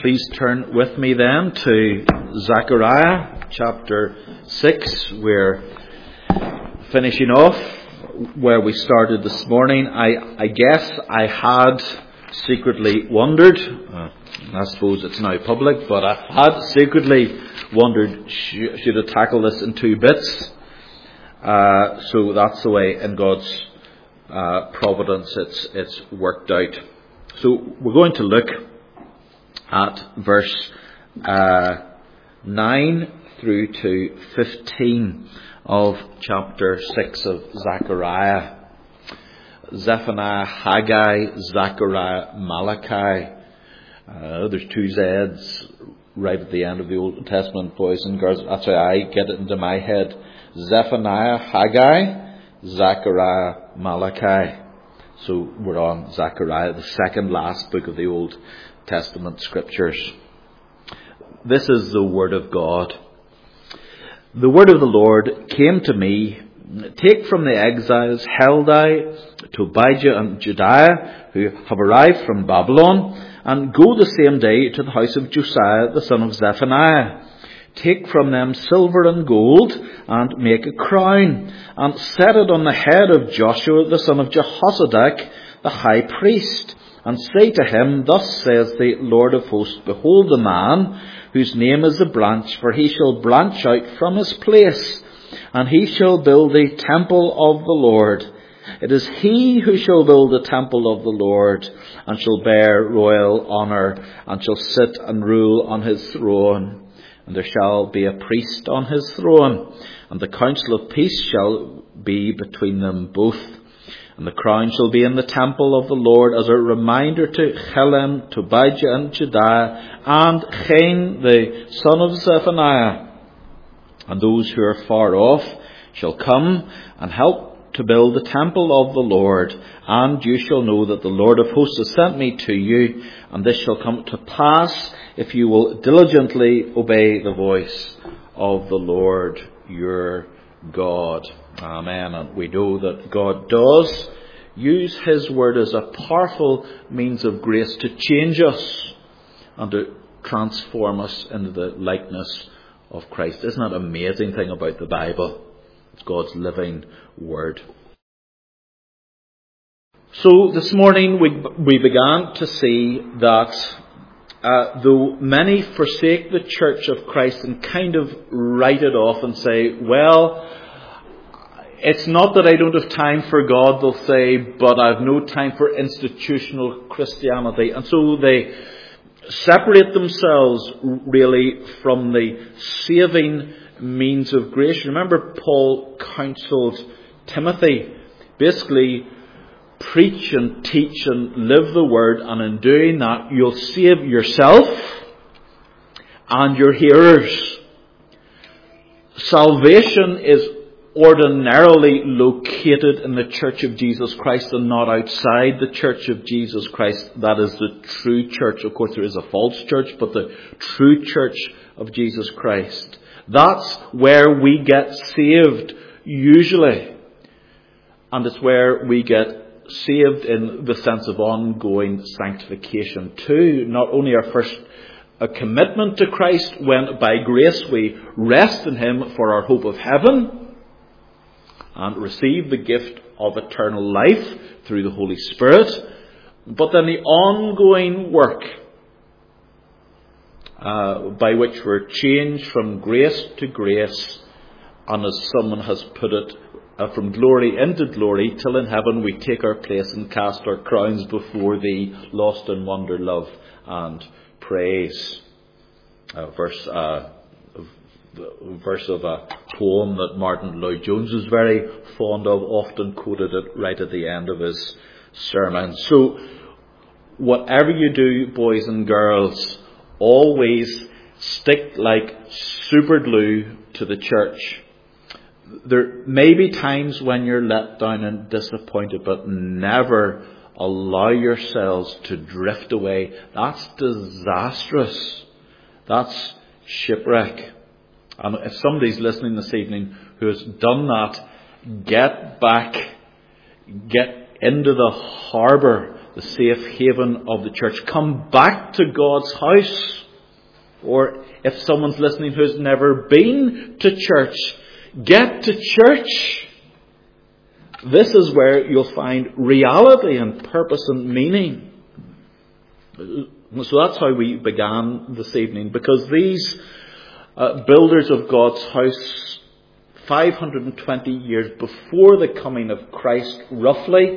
Please turn with me then to Zechariah chapter 6. We're finishing off where we started this morning. I guess I had secretly wondered, I suppose it's now public, but I had secretly wondered, should I tackle this in two bits? So that's the way in God's providence it's worked out. So we're going to look at verse 9 through to 15 of chapter 6 of Zechariah. Zephaniah, Haggai, Zechariah, Malachi. There's two Z's right at the end of the Old Testament, boys and girls. That's how I get it into my head. Zephaniah, Haggai, Zechariah, Malachi. So we're on Zechariah, the second last book of the Old Testament scriptures. This is the word of God. The word of the Lord came to me. Take from the exiles Heldai, Tobijah and Jediah, who have arrived from Babylon, and go the same day to the house of Josiah, the son of Zephaniah. Take from them silver and gold, and make a crown, and set it on the head of Joshua, the son of Jehozadak, the high priest, and say to him, Thus says the Lord of hosts, Behold the man, whose name is the branch, for he shall branch out from his place, and he shall build the temple of the Lord. It is he who shall build the temple of the Lord, and shall bear royal honour, and shall sit and rule on his throne. And there shall be a priest on his throne, and the council of peace shall be between them both. And the crown shall be in the temple of the Lord as a reminder to Helem, Tobijah and Jediah, and Chain the son of Zephaniah. And those who are far off shall come and help to build the temple of the Lord. And you shall know that the Lord of hosts has sent me to you. And this shall come to pass if you will diligently obey the voice of the Lord your God. Amen. And we know that God does use his word as a powerful means of grace to change us and to transform us into the likeness of Christ. Isn't that an amazing thing about the Bible? It's God's living word. So this morning we began to see that though many forsake the church of Christ and kind of write it off and say, well, it's not that I don't have time for God, they'll say, but I've no time for institutional Christianity. And so they separate themselves really from the saving means of grace. Remember, Paul counseled Timothy, basically, preach and teach and live the word, and in doing that you'll save yourself and your hearers. Salvation is ordinarily located in the church of Jesus Christ and not outside the church of Jesus Christ. That is the true church. Of course there is a false church, but the true church of Jesus Christ. That's where we get saved usually. And it's where we get saved in the sense of ongoing sanctification too. Not only our first a commitment to Christ, when by grace we rest in him for our hope of heaven and receive the gift of eternal life through the Holy Spirit, but then the ongoing work by which we're changed from grace to grace, and as someone has put it, from glory into glory, till in heaven we take our place and cast our crowns before thee, lost in wonder, love and praise. Verse of a poem that Martin Lloyd-Jones was very fond of, often quoted it right at the end of his sermon. So whatever you do, boys and girls, always stick like super glue to the church. There may be times when you're let down and disappointed, but never allow yourselves to drift away. That's disastrous. That's shipwreck. And if somebody's listening this evening who has done that, get back, get into the harbour the safe haven of the church. Come back to God's house. Or if someone's listening who's never been to church, get to church. This is where you'll find reality and purpose and meaning. So that's how we began this evening, because these builders of God's house, 520 years before the coming of Christ, roughly,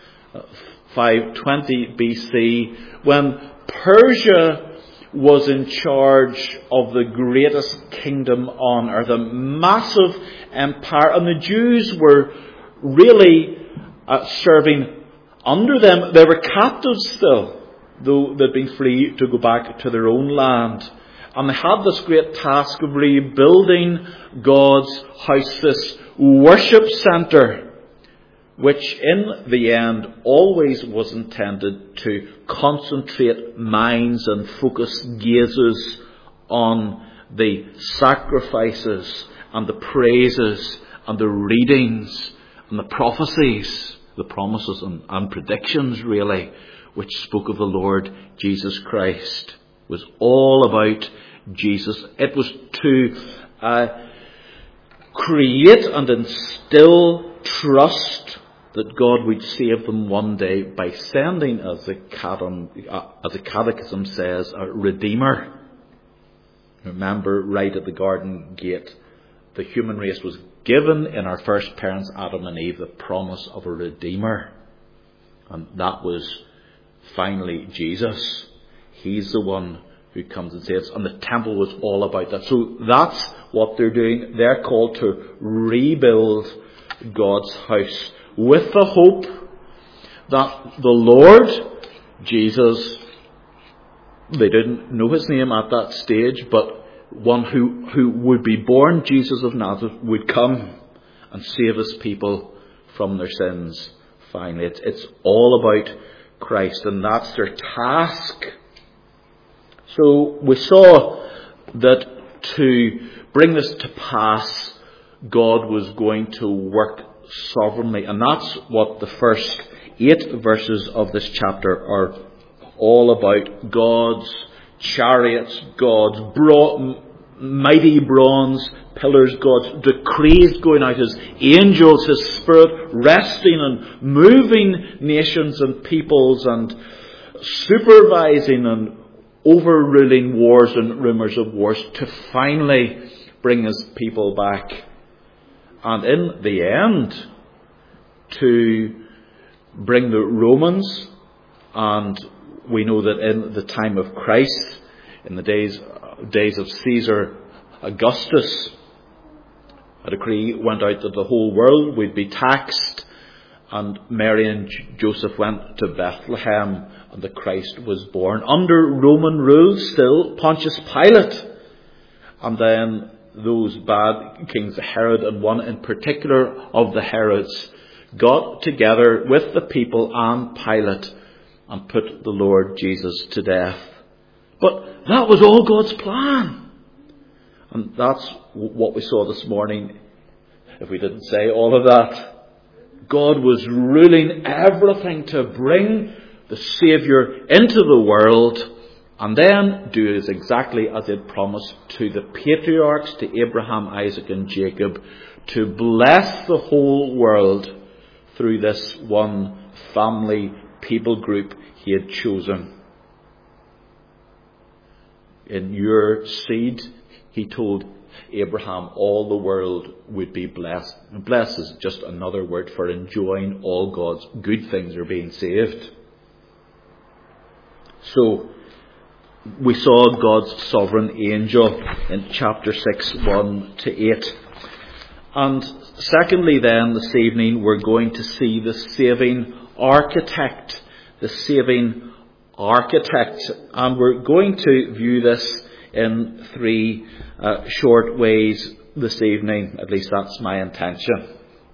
520 BC, when Persia was in charge of the greatest kingdom on earth, a massive empire, and the Jews were really serving under them. They were captives still, though they'd been free to go back to their own land. And they had this great task of rebuilding God's house, this worship centre, which in the end always was intended to concentrate minds and focus gazes on the sacrifices and the praises and the readings and the prophecies, the promises and predictions, really, which spoke of the Lord Jesus Christ. It was all about Jesus. It was to create and instill trust that God would save them one day by sending, as the Catechism says, a Redeemer. Remember, right at the garden gate, the human race was given in our first parents, Adam and Eve, the promise of a Redeemer. And that was finally Jesus. He's the one who comes and saves. And the temple was all about that. So that's what they're doing. They're called to rebuild God's house with the hope that the Lord Jesus, they didn't know his name at that stage, but one who would be born, Jesus of Nazareth, would come and save his people from their sins. Finally, it's all about Christ, and that's their task. So we saw that to bring this to pass, God was going to work sovereignly, and that's what the first 8 verses of this chapter are all about. God's chariots, God's mighty bronze pillars, God's decrees going out, his angels, his spirit resting and moving nations and peoples and supervising and overruling wars and rumours of wars to finally bring his people back. And in the end, to bring the Romans, and we know that in the time of Christ, in the days of Caesar Augustus, a decree went out that the whole world would be taxed, and Mary and Joseph went to Bethlehem, and the Christ was born under Roman rule still, Pontius Pilate. And then those bad kings, Herod and one in particular of the Herods, got together with the people and Pilate and put the Lord Jesus to death. But that was all God's plan. And that's what we saw this morning, if we didn't say all of that. God was ruling everything to bring the Saviour into the world, and then do it exactly as he had promised to the patriarchs, to Abraham, Isaac and Jacob, to bless the whole world through this one family people group he had chosen. In your seed, he told Abraham, all the world would be blessed. And blessed is just another word for enjoying all God's good things are being saved. So, we saw God's sovereign angel in chapter 6, 1 to 8. And secondly then, this evening, we're going to see the saving architect. The saving architect. And we're going to view this in 3 short ways this evening. At least that's my intention.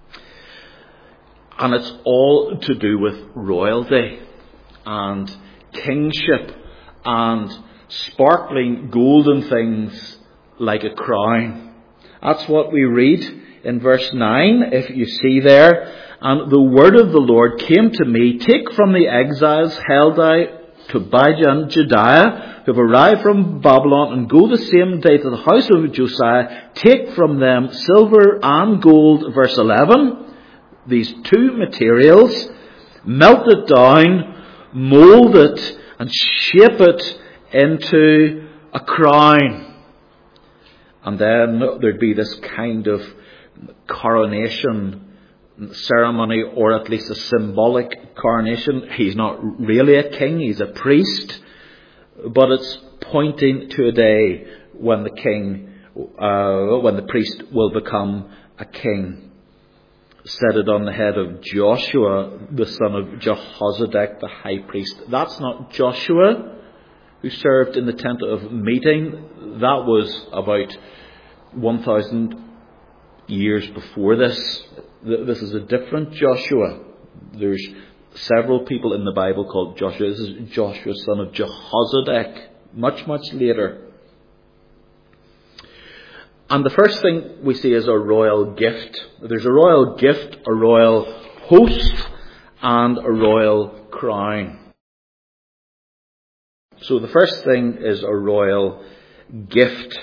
And it's all to do with royalty and kingship and sparkling golden things like a crown. That's what we read in verse 9, if you see there, and the word of the Lord came to me, take from the exiles Heldai, Tobijah and Jedaiah, who have arrived from Babylon, and go the same day to the house of Josiah, take from them silver and gold, verse 11, these two materials, melt it down, mould it, and shape it into a crown. And then there'd be this kind of coronation ceremony, or at least a symbolic coronation. He's not really a king, he's a priest, but it's pointing to a day when when the priest will become a king. Set it on the head of Joshua, the son of Jehozadak, the high priest. That's not Joshua, who served in the tent of meeting. That was about 1,000 years before this. This is a different Joshua. There's several people in the Bible called Joshua. This is Joshua, son of Jehozadak, much, much later. And the first thing we see is a royal gift. There's a royal gift, a royal host, and a royal crown. So the first thing is a royal gift.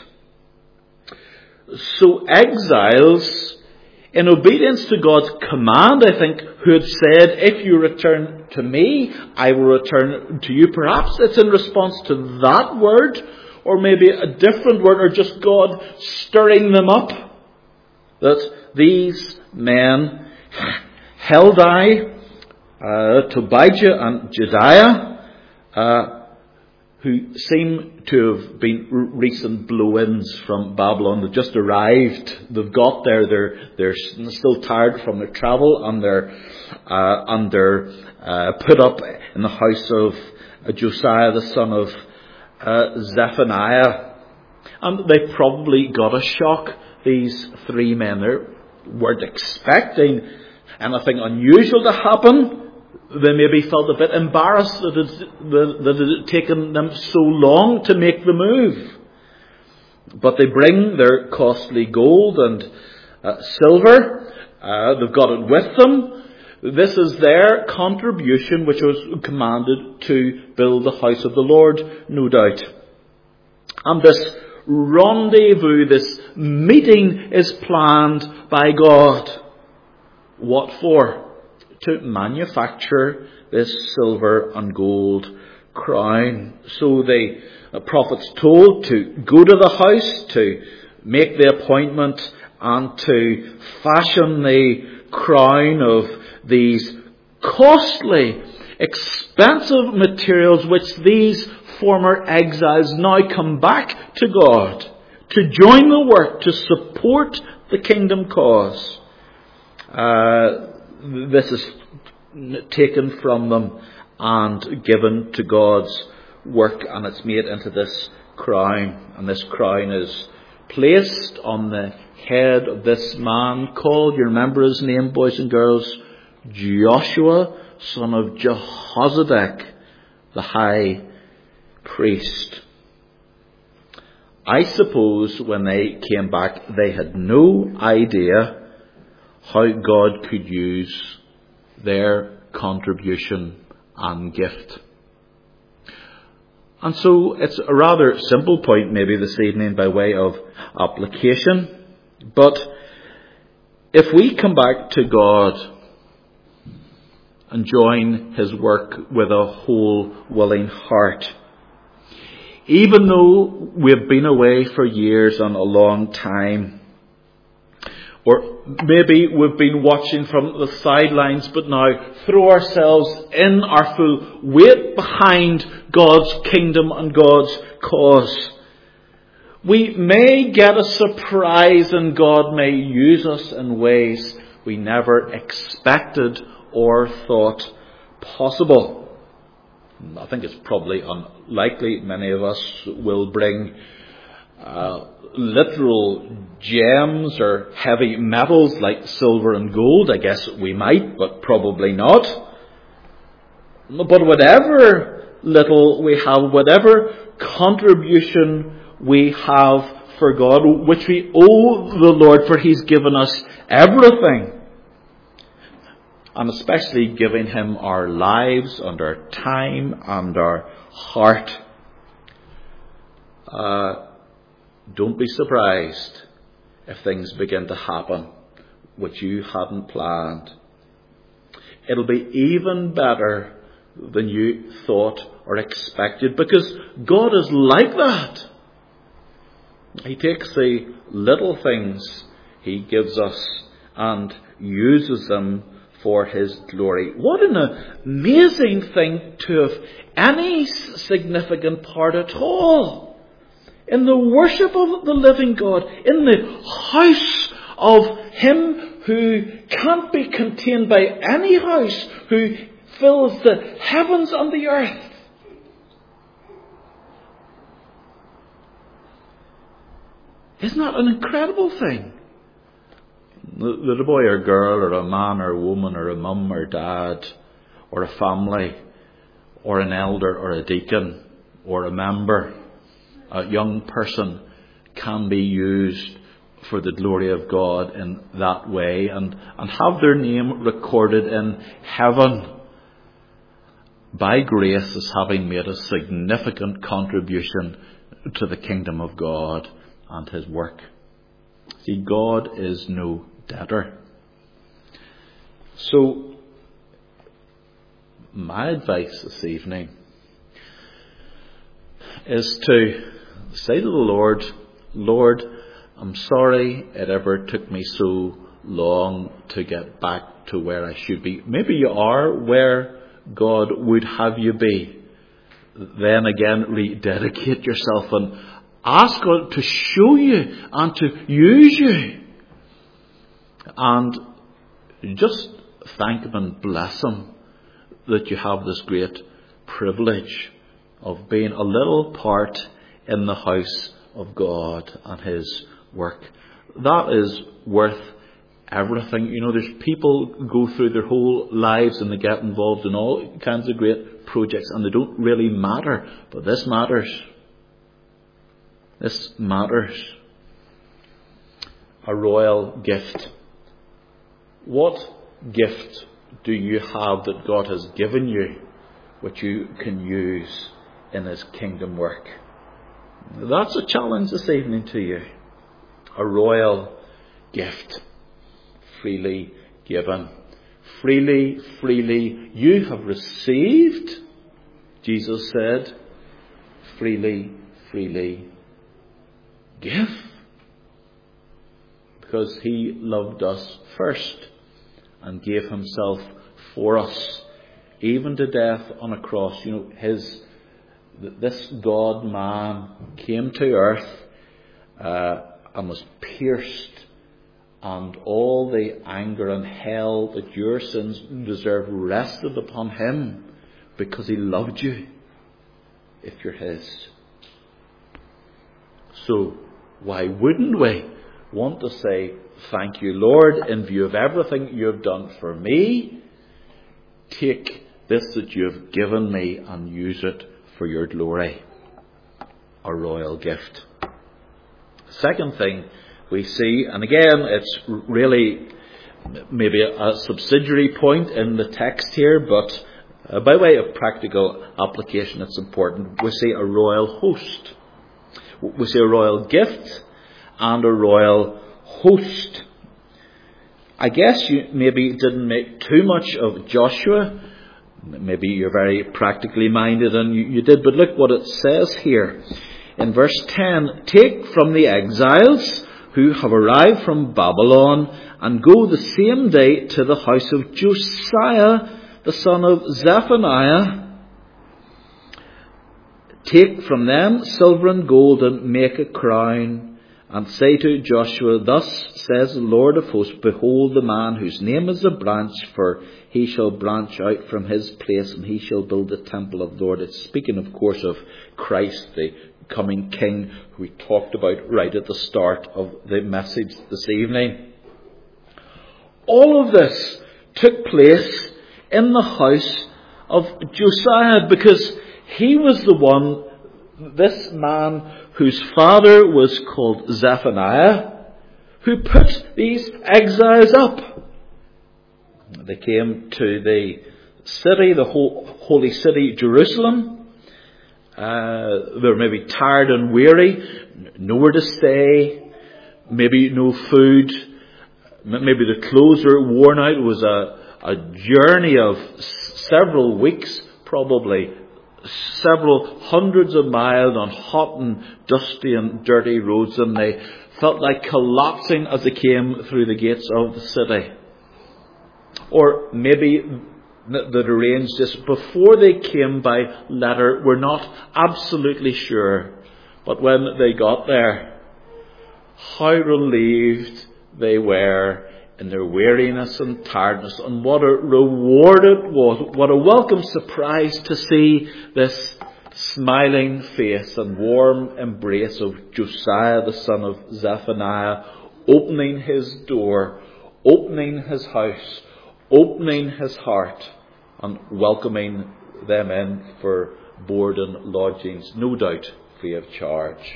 So exiles, in obedience to God's command, I think, who had said, if you return to me, I will return to you. Perhaps it's in response to that word, or maybe a different word, or just God stirring them up, that these men, Heldai, Tobijah and Jedaiah, who seem to have been recent blow-ins from Babylon. They've just arrived. They've got there. They're still tired from their travel, and they're put up in the house of Josiah, the son of Zephaniah. And they probably got a shock, these three men. They weren't expecting anything unusual to happen. They maybe felt a bit embarrassed that it had taken them so long to make the move. But they bring their costly gold and silver. They've got it with them. This is their contribution, which was commanded to build the house of the Lord, no doubt. And this rendezvous, this meeting, is planned by God. What for? To manufacture this silver and gold crown. So the prophet's told to go to the house, to make the appointment, and to fashion the crown of these costly, expensive materials which these former exiles now come back to God to join the work, to support the kingdom cause. This is taken from them and given to God's work, and it's made into this crown. And this crown is placed on the head of this man called, you remember his name, boys and girls, Joshua, son of Jehozadak, the high priest. I suppose when they came back, they had no idea how God could use their contribution and gift. And so it's a rather simple point maybe this evening by way of application. But if we come back to God and join His work with a whole willing heart, even though we've been away for years and a long time, or maybe we've been watching from the sidelines, but now throw ourselves in our full weight behind God's kingdom and God's cause, we may get a surprise, and God may use us in ways we never expected or thought possible. I think it's probably unlikely many of us will bring literal gems or heavy metals like silver and gold. I guess we might, but probably not. But whatever little we have, whatever contribution we have for God, which we owe the Lord, for He's given us everything. And especially giving Him our lives and our time and our heart. Don't be surprised if things begin to happen which you hadn't planned. It'll be even better than you thought or expected, because God is like that. He takes the little things He gives us and uses them for His glory. What an amazing thing to have any significant part at all in the worship of the living God, in the house of Him who can't be contained by any house, who fills the heavens and the earth. Isn't that an incredible thing? That a boy or girl or a man or a woman or a mum or dad or a family or an elder or a deacon or a member, a young person, can be used for the glory of God in that way and have their name recorded in heaven by grace as having made a significant contribution to the kingdom of God and His work. See, God is no debtor. So, my advice this evening is to say to the Lord, Lord, I'm sorry it ever took me so long to get back to where I should be. Maybe you are where God would have you be. Then again, rededicate yourself and ask God to show you and to use you. And just thank Him and bless Him that you have this great privilege of being a little part in the house of God and His work. That is worth everything. You know, there's people go through their whole lives and they get involved in all kinds of great projects and they don't really matter. But this matters. This matters. A royal gift. What gift do you have that God has given you which you can use in His kingdom work? That's a challenge this evening to you. A royal gift, freely given. Freely, freely you have received, Jesus said. Freely, freely give. Because He loved us first and gave Himself for us, even to death on a cross. You know, this God-man came to earth and was pierced, and all the anger and hell that your sins deserve rested upon Him because He loved you if you're His. So why wouldn't we want to say, thank you, Lord, in view of everything you have done for me? Take this that you have given me and use it for your glory. A royal gift. Second thing we see, and again it's really maybe a subsidiary point in the text here, but by way of practical application it's important. We see a royal host. We see a royal gift and a royal host. I guess you maybe didn't make too much of Joshua. Maybe you're very practically minded and you did, but look what it says here. In verse 10, take from the exiles who have arrived from Babylon and go the same day to the house of Josiah, the son of Zephaniah. Take from them silver and gold and make a crown, and say to Joshua, thus says the Lord of hosts, behold the man whose name is a branch, for he shall branch out from his place and he shall build the temple of the Lord. It's speaking, of course, of Christ, the coming King, who we talked about right at the start of the message this evening. All of this took place in the house of Josiah because he was the one this man whose father was called Zephaniah, who put these exiles up. They came to the city, the holy city, Jerusalem. They were maybe tired and weary, nowhere to stay, maybe no food, maybe the clothes were worn out. It was a journey of several weeks, probably several hundreds of miles on hot and dusty and dirty roads, and they felt like collapsing as they came through the gates of the city. Or maybe they'd arranged this before they came by letter. We're not absolutely sure. But when they got there, how relieved they were in their weariness and tiredness, and what a reward it was, what a welcome surprise to see this smiling face and warm embrace of Josiah, the son of Zephaniah, opening his door, opening his house, opening his heart, and welcoming them in for board and lodgings, no doubt free of charge,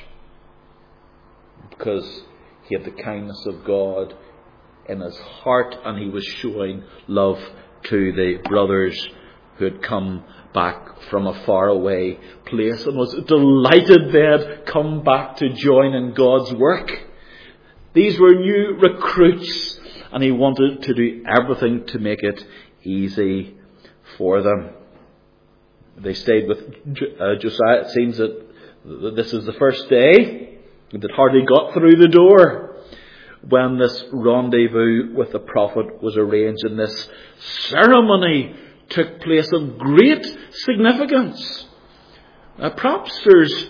because he had the kindness of God in his heart, and he was showing love to the brothers who had come back from a faraway place and was delighted they had come back to join in God's work. These were new recruits, and he wanted to do everything to make it easy for them. They stayed with Josiah. It seems that this is the first day. They'd hardly got through the door when this rendezvous with the prophet was arranged, and this ceremony took place of great significance. Perhaps there's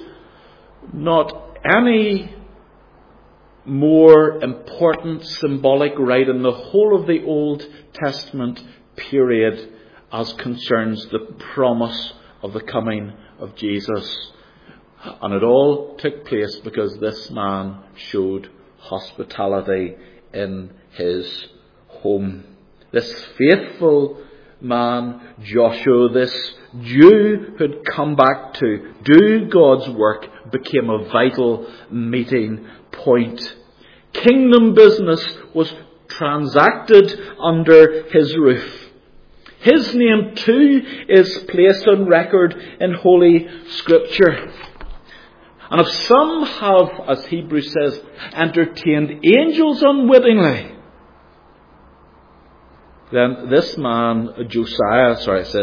not any more important symbolic rite in the whole of the Old Testament period as concerns the promise of the coming of Jesus. And it all took place because this man showed hospitality in his home. This faithful man, Joshua, this Jew who had come back to do God's work, became a vital meeting point. Kingdom business was transacted under his roof. His name too is placed on record in Holy Scripture. And if some have, as Hebrews says, entertained angels unwittingly, then this man, Josiah,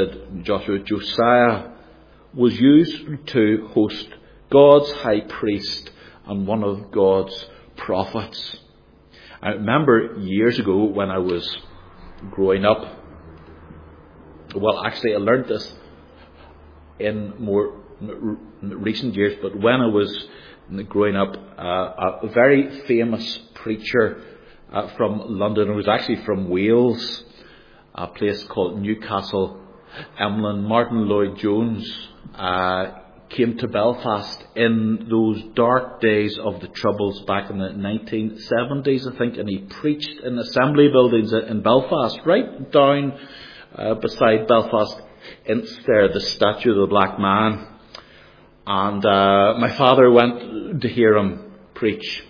was used to host God's high priest and one of God's prophets. I remember years ago when I was growing up, well, actually I learned this in more recent years, but when I was growing up, a very famous preacher from London, who was actually from Wales, a place called Newcastle, Emlyn, Martin Lloyd-Jones, came to Belfast in those dark days of the Troubles back in the 1970s, I think, and he preached in assembly buildings in Belfast, right down beside Belfast Inster, the statue of the Black Man. And my father went to hear him preach.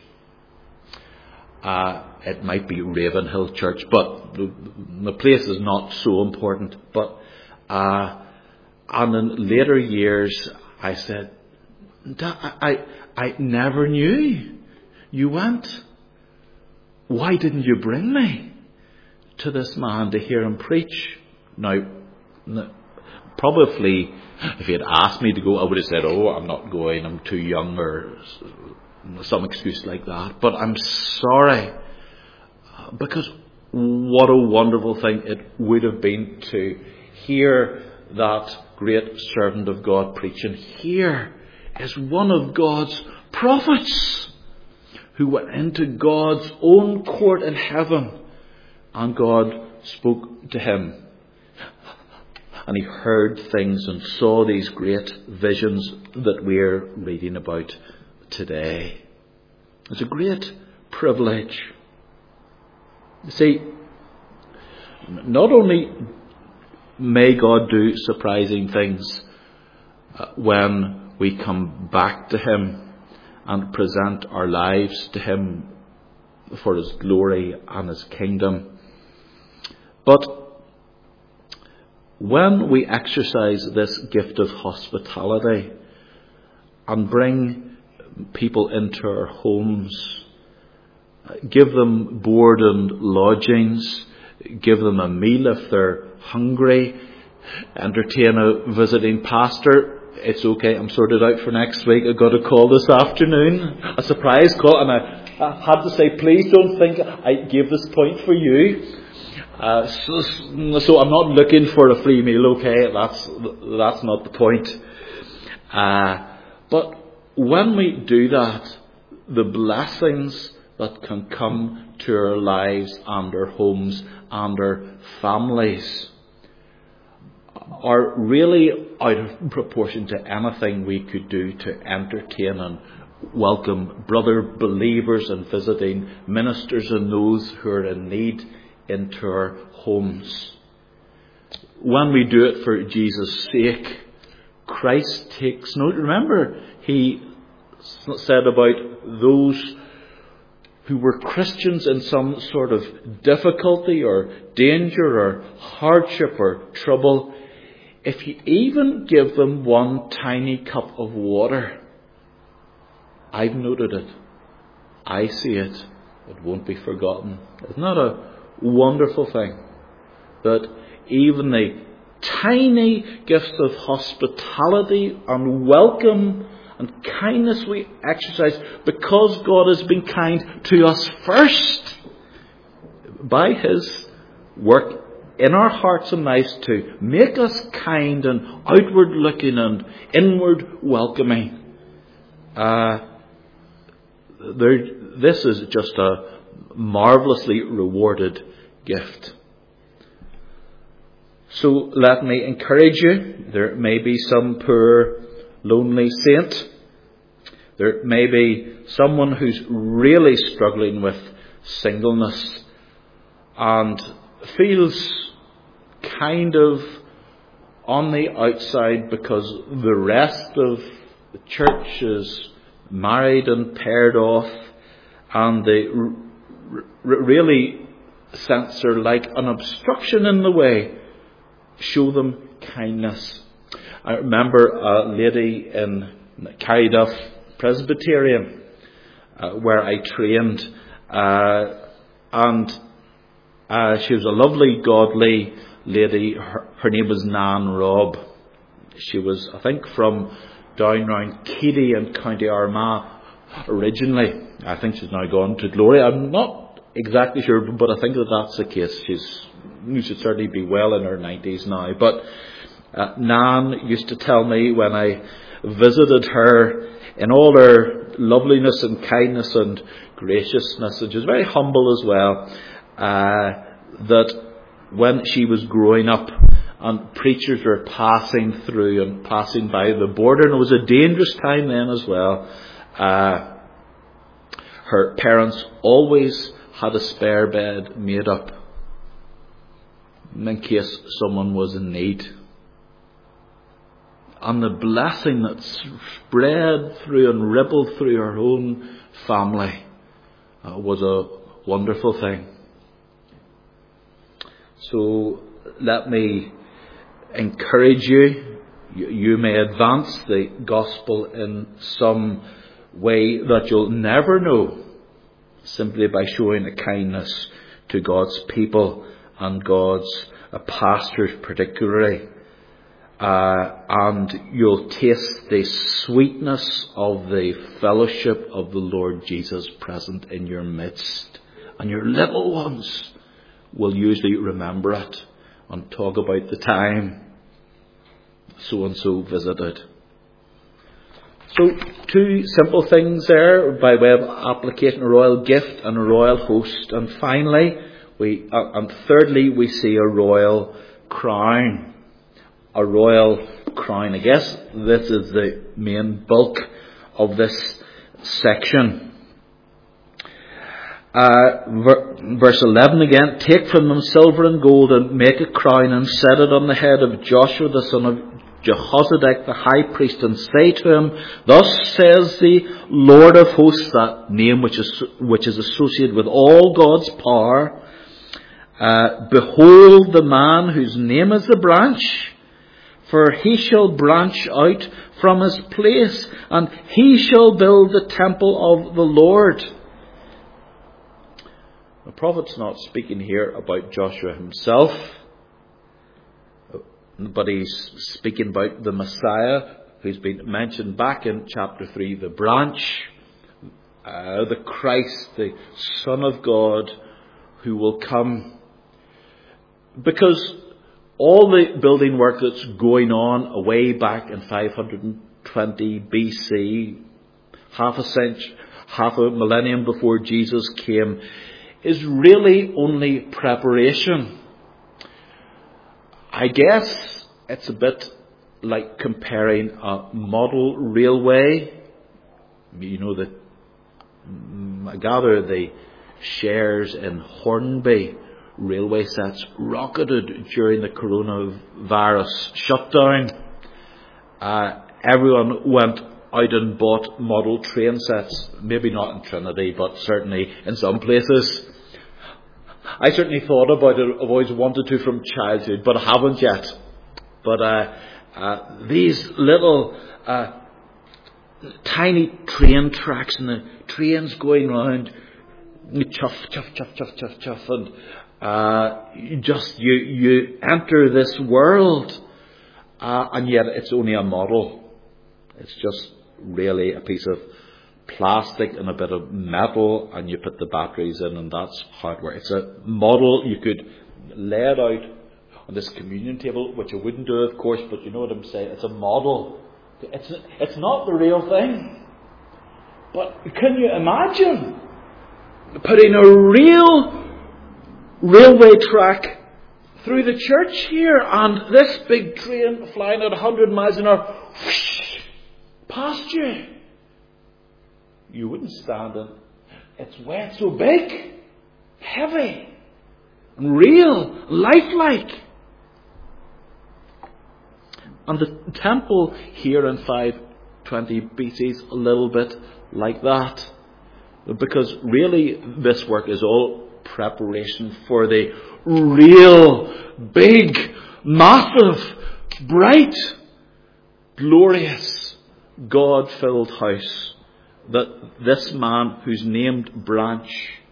It might be Ravenhill Church, but the place is not so important. But and in later years, I said, I never knew you went. Why didn't you bring me to this man to hear him preach? Now, probably if he had asked me to go, I would have said, oh, I'm not going, I'm too young, or some excuse like that. But I'm sorry, because what a wonderful thing it would have been to hear that great servant of God preaching. Here is one of God's prophets who went into God's own court in heaven, and God spoke to him. And he heard things and saw these great visions that we're reading about today. It's a great privilege. You see, not only may God do surprising things when we come back to Him and present our lives to Him for His glory and His kingdom. But when we exercise this gift of hospitality and bring people into our homes, give them board and lodgings, give them a meal if they're hungry, entertain a visiting pastor. It's okay, I'm sorted out for next week. I got a call this afternoon, a surprise call, and I had to say, please don't think I gave this point for you. So I'm not looking for a free meal, okay? That's not the point. But when we do that, the blessings that can come to our lives and our homes and our families are really out of proportion to anything we could do to entertain and welcome brother believers and visiting ministers and those who are in need into our homes. When we do it for Jesus' sake, Christ takes note. Remember, He said about those who were Christians in some sort of difficulty or danger or hardship or trouble, if you even give them one tiny cup of water, I've noted it, I see it, it won't be forgotten. Isn't that a wonderful thing? That even the tiny gifts of hospitality and welcome and kindness we exercise because God has been kind to us first by His work in our hearts and lives to make us kind and outward looking and inward welcoming. This is just a marvellously rewarded gift. So let me encourage you. There may be some poor, lonely saint. There may be someone who's really struggling with singleness and feels kind of on the outside because the rest of the church is married and paired off, and they really sense they're like an obstruction in the way. Show them kindness. I remember a lady in Carryduff Presbyterian where I trained, and she was a lovely, godly lady. Her name was Nan Robb. She was, I think, from down round Keady in County Armagh originally. I think she's now gone to glory. I'm not exactly sure, but I think that's the case. She should certainly be well in her 90s now. But Nan used to tell me when I visited her, in all her loveliness and kindness and graciousness, and she was very humble as well, that when she was growing up and preachers were passing through and passing by the border, and it was a dangerous time then as well, her parents always had a spare bed made up in case someone was in need. And the blessing that spread through and rippled through her own family was a wonderful thing. So let me encourage you. You may advance the gospel in some way that you'll never know, simply by showing a kindness to God's people and God's pastors particularly. And you'll taste the sweetness of the fellowship of the Lord Jesus present in your midst. And your little ones will usually remember it and talk about the time so-and-so visited. So, two simple things there by way of application: a royal gift and a royal host. And finally, thirdly, we see a royal crown. A royal crown. I guess this is the main bulk of this section. Verse 11 again: take from them silver and gold and make a crown and set it on the head of Joshua the son of Jehozadak the high priest, and say to him, Thus says the Lord of hosts, that name which is associated with all God's power, Behold the man whose name is the branch, for he shall branch out from his place, and he shall build the temple of the Lord. The prophet's not speaking here about Joshua himself, but he's speaking about the Messiah, who's been mentioned back in chapter 3, the branch, the Christ, the Son of God, who will come. Because all the building work that's going on way back in 520 BC, half a millennium before Jesus came, is really only preparation. I guess it's a bit like comparing a model railway. You know, I gather the shares in Hornby railway sets rocketed during the coronavirus shutdown. Everyone went out and bought model train sets. Maybe not in Trinity, but certainly in some places. I certainly thought about it. I've always wanted to from childhood, but I haven't yet. But these little tiny train tracks and the trains going round, chuff, chuff, chuff, chuff, chuff, chuff, and you enter this world, and yet it's only a model. It's just really a piece of plastic and a bit of metal, and you put the batteries in, and that's how it works. It's a model. You could lay it out on this communion table, which I wouldn't do, of course, but you know what I'm saying. It's a model. It's not the real thing. But can you imagine putting a real railway track through the church here, and this big train flying at 100 miles an hour whoosh, past you? You wouldn't stand it. It's way so big, heavy, and real, lifelike. And the temple here in 520 BC is a little bit like that. Because really this work is all preparation for the real, big, massive, bright, glorious, God-filled house that this man who's named Branch,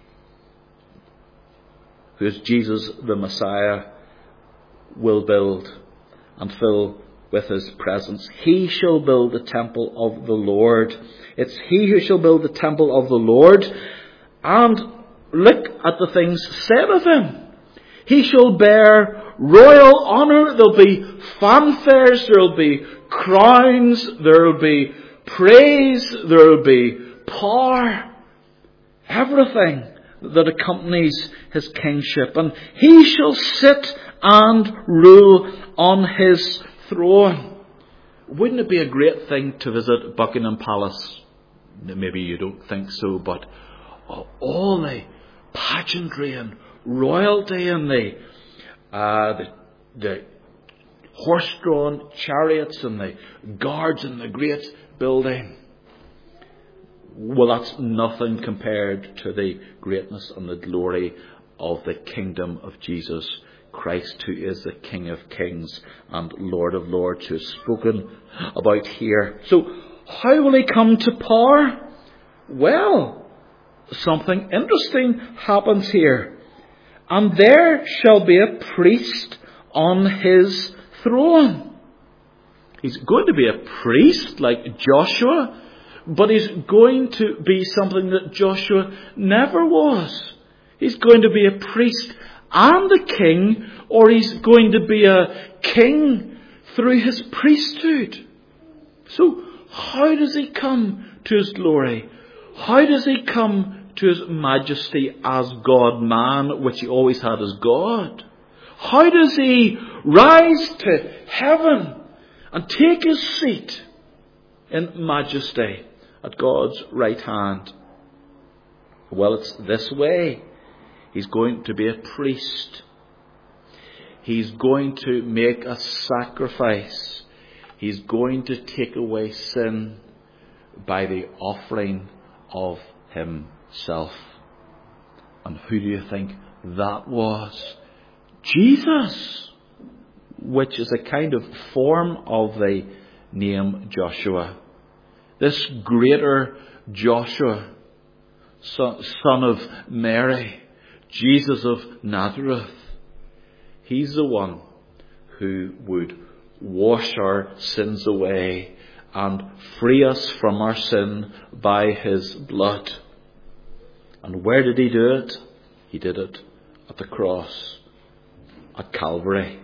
who is Jesus the Messiah, will build and fill with his presence. He shall build the temple of the Lord. It's he who shall build the temple of the Lord. And look at the things said of him. He shall bear royal honour. There'll be fanfares. There'll be crowns. There'll be praise. There'll be power. Everything that accompanies his kingship. And he shall sit and rule on his throne. Wouldn't it be a great thing to visit Buckingham Palace? Maybe you don't think so, but all the pageantry and royalty and the horse-drawn chariots and the guards in the great building. Well, that's nothing compared to the greatness and the glory of the kingdom of Jesus Christ, who is the King of Kings and Lord of Lords, who is spoken about here. So, how will he come to power? Well, something interesting happens here. And there shall be a priest on his throne. He's going to be a priest like Joshua, but he's going to be something that Joshua never was. He's going to be a priest and a king, or he's going to be a king through his priesthood. So, how does he come to his glory? How does he come to his majesty as God-man, which he always had as God? How does he rise to heaven and take his seat in majesty at God's right hand? Well, it's this way. He's going to be a priest. He's going to make a sacrifice. He's going to take away sin by the offering of himself. And who do you think that was? Jesus, which is a kind of form of the name Joshua. This greater Joshua, son of Mary, Jesus of Nazareth, he's the one who would wash our sins away and free us from our sin by his blood. And where did he do it? He did it at the cross, at Calvary.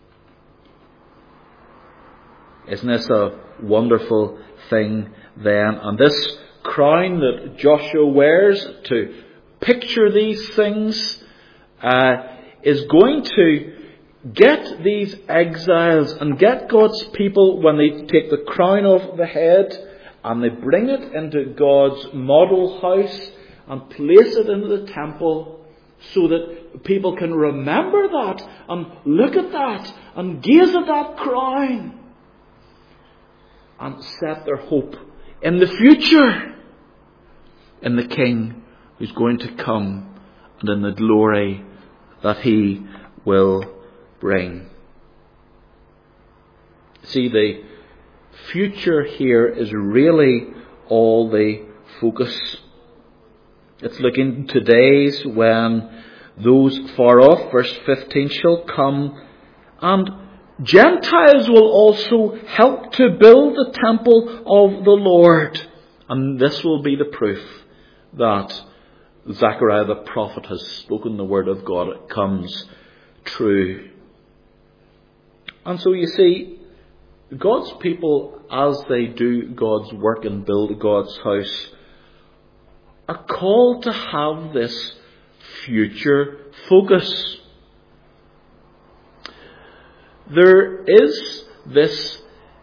Isn't this a wonderful thing then? And this crown that Joshua wears to picture these things is going to get these exiles and get God's people, when they take the crown off the head and they bring it into God's model house and place it into the temple, so that people can remember that and look at that and gaze at that crown and set their hope in the future, in the King who's going to come and in the glory that he will bring. See, the future here is really all the focus. It's looking to days when those far off, verse 15, shall come, and Gentiles will also help to build the temple of the Lord. And this will be the proof that Zechariah the prophet has spoken the word of God. It comes true. And so you see, God's people, as they do God's work and build God's house, are called to have this future focus. There is this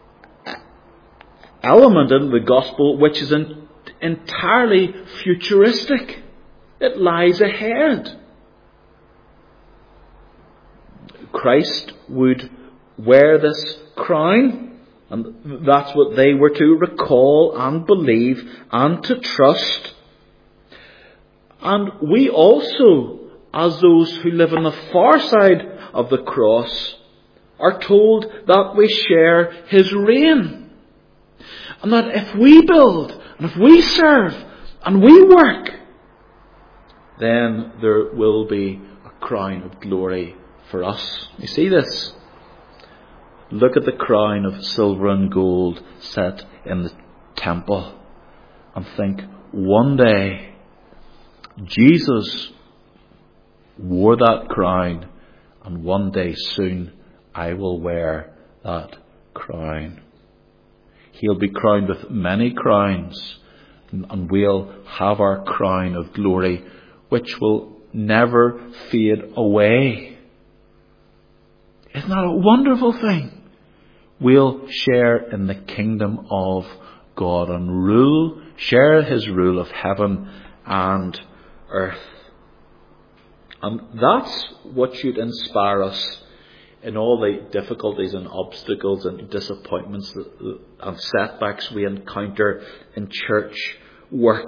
element in the gospel which is entirely futuristic. It lies ahead. Christ would wear this crown, and that's what they were to recall and believe and to trust. And we also, as those who live on the far side of the cross, are told that we share his reign. And that if we build, and if we serve, and we work, then there will be a crown of glory for us. You see this? Look at the crown of silver and gold set in the temple and think, one day Jesus wore that crown, and one day soon I will wear that crown. He'll be crowned with many crowns, and we'll have our crown of glory, which will never fade away. Isn't that a wonderful thing? We'll share in the kingdom of God and share his rule of heaven and earth. And that's what should inspire us in all the difficulties and obstacles and disappointments and setbacks we encounter in church work.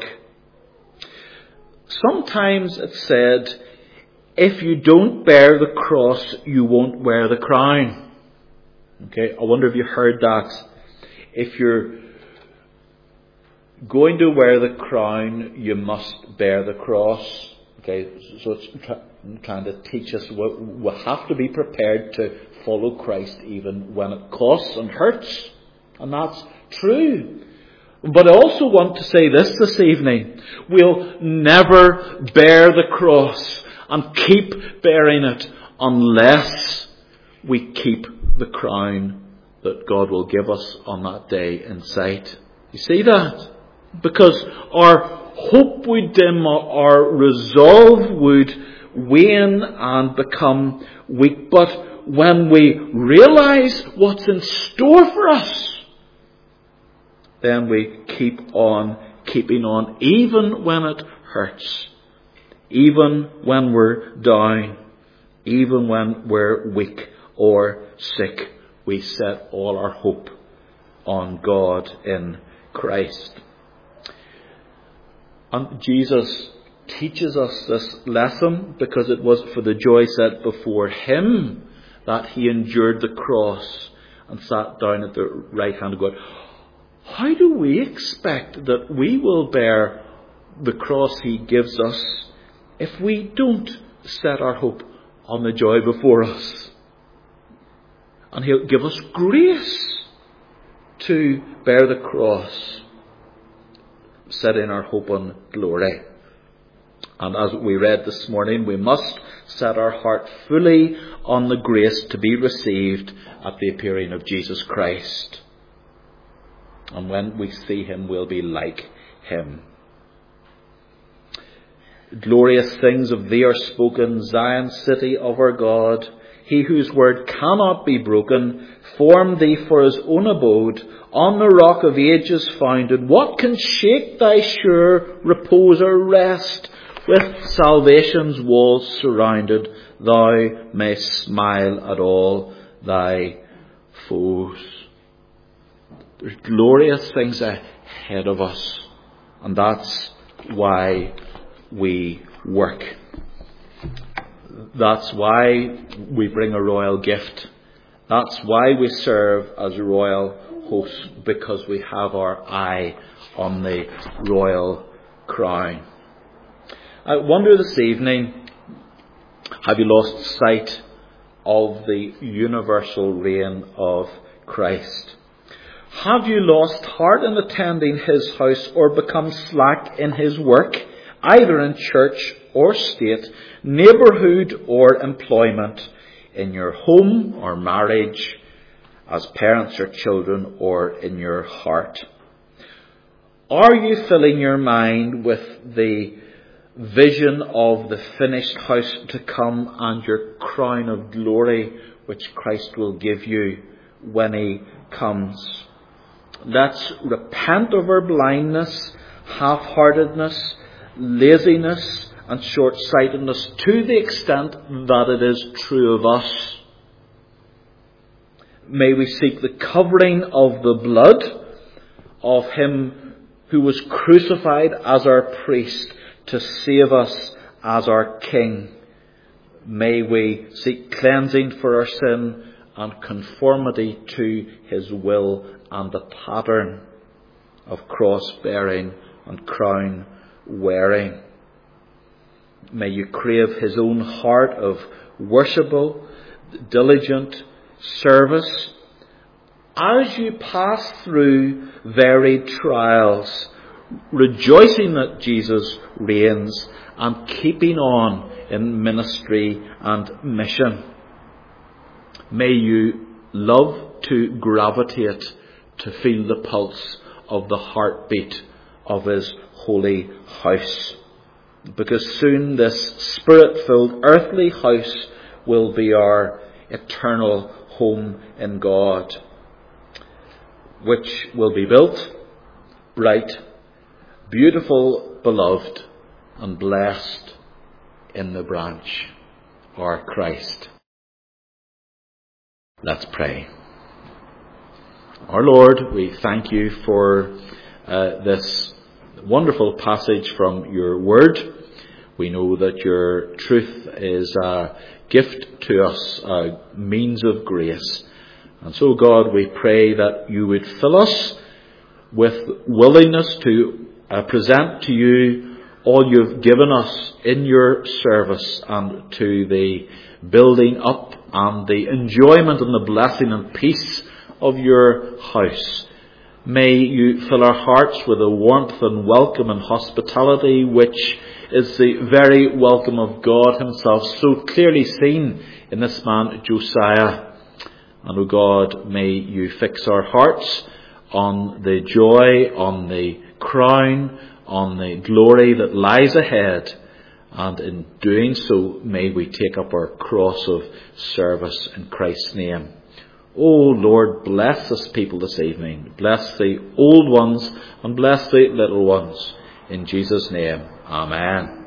Sometimes it's said, if you don't bear the cross, you won't wear the crown. Okay, I wonder if you heard that. If you're going to wear the crown, you must bear the cross. Okay, so it's trying to teach us we have to be prepared to follow Christ even when it costs and hurts. And that's true. But I also want to say this evening. We'll never bear the cross and keep bearing it unless we keep the crown that God will give us on that day in sight. You see that? Because our hope would dim, our resolve would wane and become weak. But when we realise what's in store for us, then we keep on keeping on, even when it hurts, even when we're down, even when we're weak or sick. We set all our hope on God in Christ. And Jesus teaches us this lesson because it was for the joy set before him that he endured the cross and sat down at the right hand of God. How do we expect that we will bear the cross he gives us if we don't set our hope on the joy before us? And he'll give us grace to bear the cross, setting our hope on glory. And as we read this morning, we must set our heart fully on the grace to be received at the appearing of Jesus Christ. And when we see him, we'll be like him. Glorious things of thee are spoken, Zion, city of our God. He whose word cannot be broken, formed thee for his own abode, on the rock of ages founded. What can shake thy sure repose or rest? With salvation's walls surrounded, thou mayst smile at all thy foes. There's glorious things ahead of us, and that's why we work. That's why we bring a royal gift. That's why we serve as royal hosts, because we have our eye on the royal crown. I wonder this evening, have you lost sight of the universal reign of Christ? Have you lost heart in attending his house or become slack in his work, either in church or state, neighbourhood or employment, in your home or marriage, as parents or children, or in your heart? Are you filling your mind with the vision of the finished house to come and your crown of glory which Christ will give you when he comes? Let's repent of our blindness, half-heartedness, laziness and short-sightedness to the extent that it is true of us. May we seek the covering of the blood of him who was crucified as our priest to save us as our King. May we seek cleansing for our sin and conformity to his will and the pattern of cross-bearing and crown-wearing. May you crave his own heart of worshipful, diligent service as you pass through varied trials, rejoicing that Jesus reigns and keeping on in ministry and mission. May you love to gravitate to feel the pulse of the heartbeat of his holy house, because soon this spirit-filled earthly house will be our eternal home in God, which will be built, bright, beautiful, beloved, and blessed in the branch, our Christ. Let's pray. Our Lord, we thank you for this wonderful passage from your word. We know that your truth is a gift to us, a means of grace. And so, God, we pray that you would fill us with willingness to present to you all you've given us in your service and to the building up and the enjoyment and the blessing and peace of your house. May you fill our hearts with a warmth and welcome and hospitality which is the very welcome of God himself, so clearly seen in this man Josiah. And, O God, may you fix our hearts on the joy, on the crown, on the glory that lies ahead. And in doing so, may we take up our cross of service in Christ's name. Oh Lord, bless this people this evening. Bless the old ones and bless the little ones. In Jesus' name, amen.